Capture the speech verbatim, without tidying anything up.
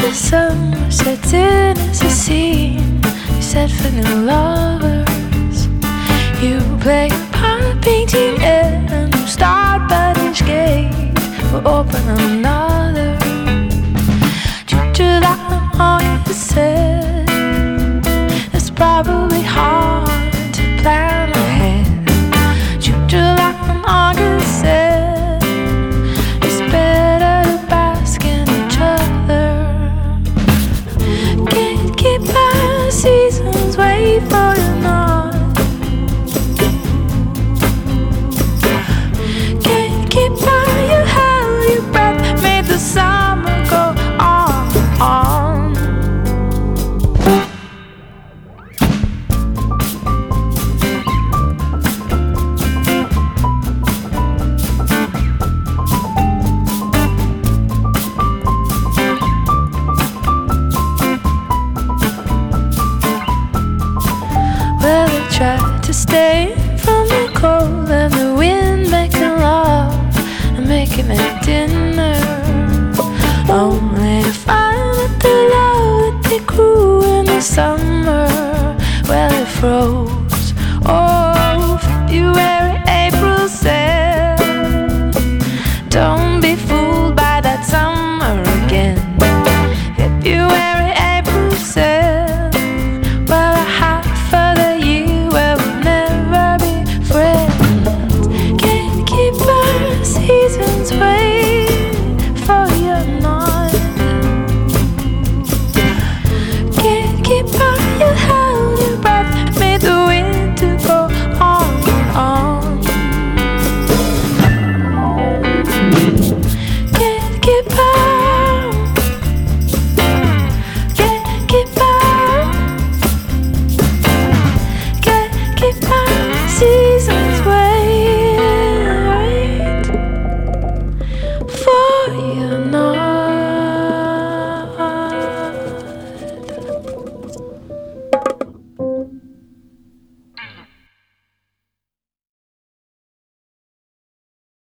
summer setting as a scene you set for new lovers. You play a part painting a new start, but each gate will open another. Due to that August set, it's probably hard to plan ahead. Due to that August set, it's better to bask in each other. Can't keep my seasons, wait for you not. Can't keep by you, held your breath, made the summer go on, on. Well, I tried to stay from the cold and the wind, making love and making it dinner, only to find that the love that they grew in the summer, well, it froze. Oh, February, April said, don't be fooled by that summer again. February, April said, well, a half of the year where we'll never be friends. Can't keep our seasons waiting.